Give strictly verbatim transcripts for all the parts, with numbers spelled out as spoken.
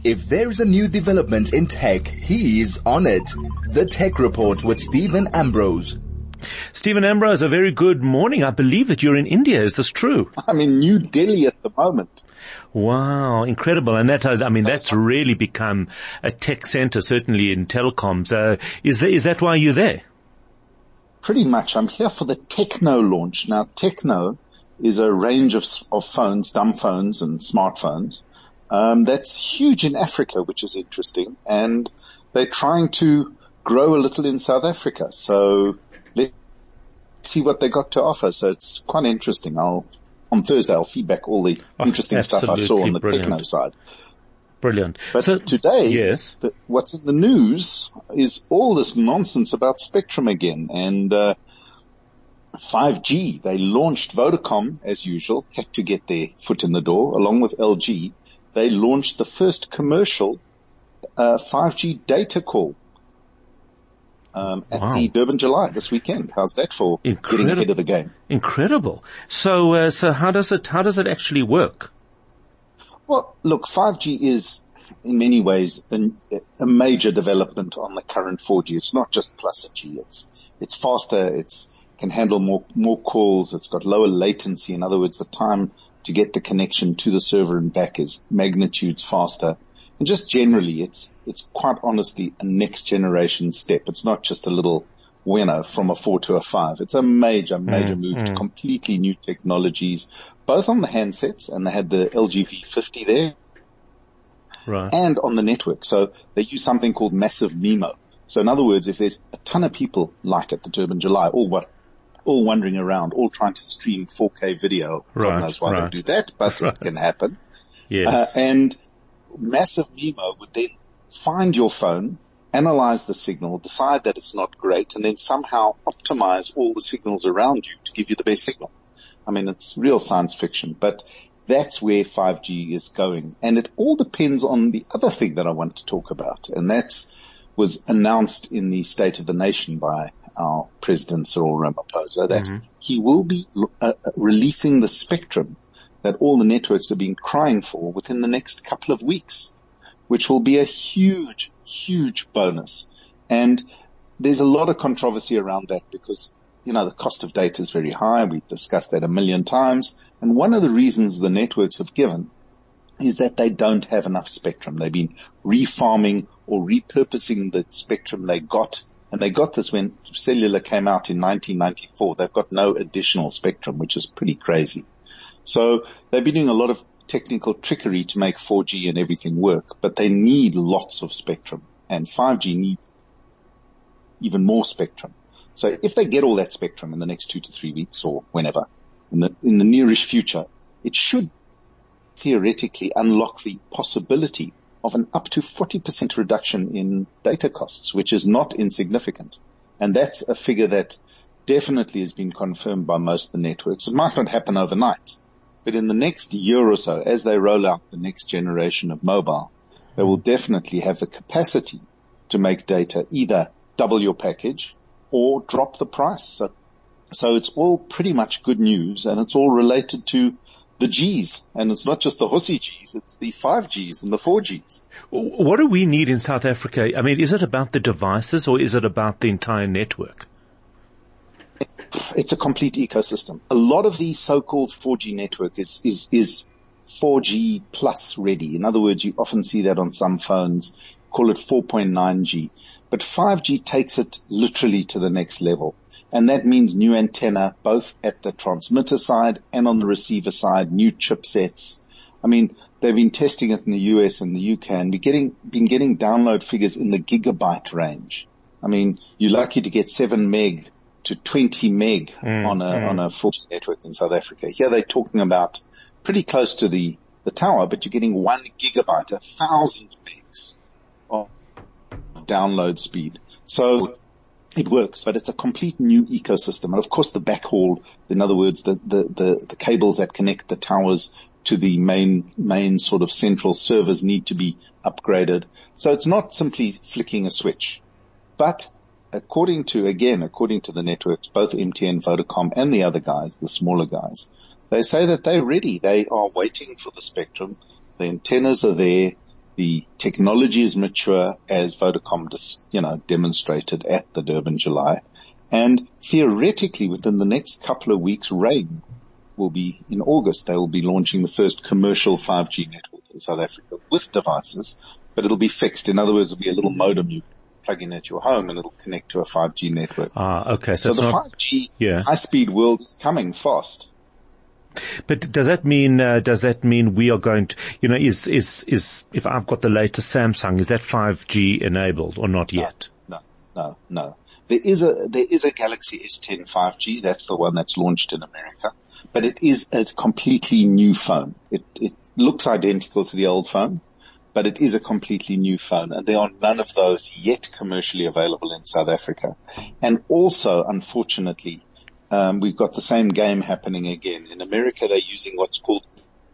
If there's a new development in tech, he's on it. The Tech Report with Stephen Ambrose. Stephen Ambrose, a very good morning. I believe that you're in India. Is this true? I'm in New Delhi at the moment. Wow, incredible. And that, I mean, that's really become a tech center, certainly in telecoms. Uh, is, that, is that why you're there? Pretty much. I'm here for the Techno launch. Now, Techno is a range of, of phones, dumb phones and smartphones. Um, that's huge in Africa, which is interesting. And they're trying to grow a little in South Africa. So let's see what they got to offer. So it's quite interesting. I'll, on Thursday, I'll feedback all the oh, interesting stuff I saw on the brilliant. Techno side. Brilliant. But so, today, yes. the, what's in the news is all this nonsense about spectrum again. And, uh, five G, they launched Vodacom, as usual, had to get their foot in the door, along with L G. They launched the first commercial uh, five G data call um, at wow. the Durban July this weekend. How's that for Incredible. Getting ahead of the game? Incredible. So, uh, so how does it how does it actually work? Well, look, five G is in many ways an, a major development on the current four G. It's not just plus a G. It's it's faster. It's can handle more more calls. It's got lower latency. In other words, the time to get the connection to the server and back is magnitudes faster. And just generally, it's, it's quite honestly a next generation step. It's not just a little, you know, from a four to a five. It's a major, major mm, move mm. to completely new technologies, both on the handsets, and they had the L G V fifty there, right, and on the network. So they use something called Massive MIMO. So in other words, if there's a ton of people like at the Durban July, all what, all wandering around, all trying to stream four K video. Right, God knows why right. they do that, but right. it can happen. Yes. Uh, and Massive MIMO would then find your phone, analyze the signal, decide that it's not great, and then somehow optimize all the signals around you to give you the best signal. I mean, it's real science fiction, but that's where five G is going. And it all depends on the other thing that I want to talk about, and that's was announced in the State of the Nation by our President Cyril Ramaphosa, that mm-hmm. he will be uh, releasing the spectrum that all the networks have been crying for within the next couple of weeks, which will be a huge, huge bonus. And there's a lot of controversy around that because, you know, the cost of data is very high. We've discussed that a million times. And one of the reasons the networks have given is that they don't have enough spectrum. They've been refarming or repurposing the spectrum they got. And they got this when cellular came out in nineteen ninety-four. They've got no additional spectrum, which is pretty crazy. So they've been doing a lot of technical trickery to make four G and everything work, but they need lots of spectrum. And five G needs even more spectrum. So if they get all that spectrum in the next two to three weeks or whenever, in the, in the nearish future, it should theoretically unlock the possibility of an up to forty percent reduction in data costs, which is not insignificant. And that's a figure that definitely has been confirmed by most of the networks. It might not happen overnight, but in the next year or so, as they roll out the next generation of mobile, they will definitely have the capacity to make data either double your package or drop the price. So, so it's all pretty much good news, and it's all related to the G's, and it's not just the Hussy G's, it's the five G's and the four G's. What do we need in South Africa? I mean, is it about the devices or is it about the entire network? It's a complete ecosystem. A lot of the so-called four G network is, is, is four G plus ready. In other words, you often see that on some phones, call it four point nine G. But five G takes it literally to the next level. And that means new antenna, both at the transmitter side and on the receiver side, new chipsets. I mean, they've been testing it in the U S and the U K, and we're getting, been getting download figures in the gigabyte range. I mean, you're lucky to get seven meg to twenty meg mm, on a, mm. on a four G network in South Africa. Here they're talking about pretty close to the, the tower, but you're getting one gigabyte, a thousand megs of download speed. So it works, but it's a complete new ecosystem. And of course the backhaul, in other words, the, the, the, the cables that connect the towers to the main, main sort of central servers need to be upgraded. So it's not simply flicking a switch, but according to, again, according to the networks, both M T N, Vodacom and the other guys, the smaller guys, they say that they're ready. They are waiting for the spectrum. The antennas are there. The technology is mature, as Vodacom, dis, you know, demonstrated at the Durban July. And theoretically, within the next couple of weeks, Rain will be in August. They will be launching the first commercial five G network in South Africa with devices, but it'll be fixed. In other words, it'll be a little modem you plug in at your home and it'll connect to a five G network. Ah, okay. So, so the not, five G yeah. high-speed world is coming fast. But does that mean, uh, does that mean we are going to, you know, is, is, is, if I've got the latest Samsung, is that five G enabled or not yet? No, no, no. There is a, there is a Galaxy S ten five G. That's the one that's launched in America, but it is a completely new phone. It, it looks identical to the old phone, but it is a completely new phone, and there are none of those yet commercially available in South Africa. And also, unfortunately, Um, we've got the same game happening again. In America, they're using what's called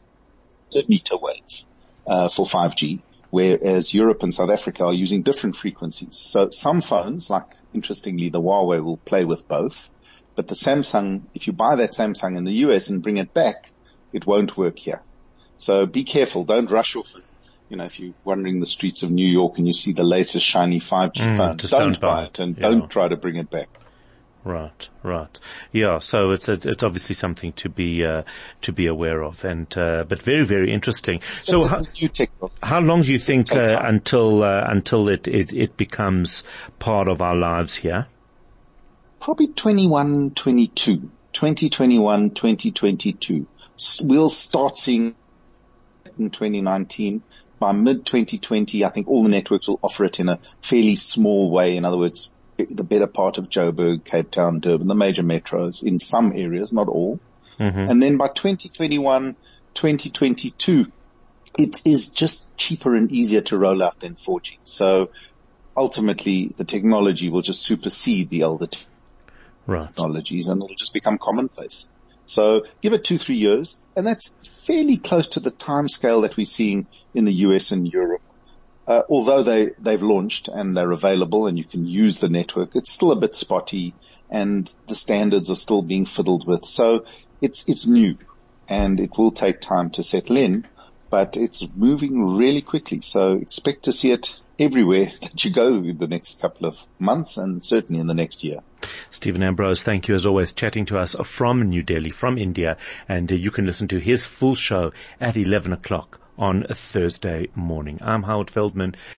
millimeter wave uh, for five G, whereas Europe and South Africa are using different frequencies. So some phones, like interestingly the Huawei, will play with both. But the Samsung, if you buy that Samsung in the U S and bring it back, it won't work here. So be careful. Don't rush off. And, you know, if you're wandering the streets of New York and you see the latest shiny five G Mm, phone, just don't, don't buy buy it. it and Yeah. don't try to bring it back. Right, right. Yeah, so it's, it's, it's obviously something to be, uh, to be aware of and, uh, but very, very interesting. So how, how long do you think, uh, until, uh, until it, it, it becomes part of our lives here? Probably twenty-one, twenty-two, twenty twenty-one, twenty twenty-two. We'll start seeing it in twenty nineteen. By mid twenty twenty, I think all the networks will offer it in a fairly small way. In other words, the better part of Joburg, Cape Town, Durban, the major metros in some areas, not all. Mm-hmm. And then by twenty twenty-one, twenty twenty-two, it is just cheaper and easier to roll out than four G. So ultimately the technology will just supersede the older t- right. technologies and it'll just become commonplace. So give it two, three years, and that's fairly close to the time scale that we're seeing in the U S and Europe. Uh, although they, they've launched and they're available and you can use the network, it's still a bit spotty and the standards are still being fiddled with. So it's, it's new and it will take time to settle in, but it's moving really quickly. So expect to see it everywhere that you go in the next couple of months and certainly in the next year. Stephen Ambrose, thank you as always, chatting to us from New Delhi, from India. And uh, you can listen to his full show at eleven o'clock on a Thursday morning. I'm Howard Feldman.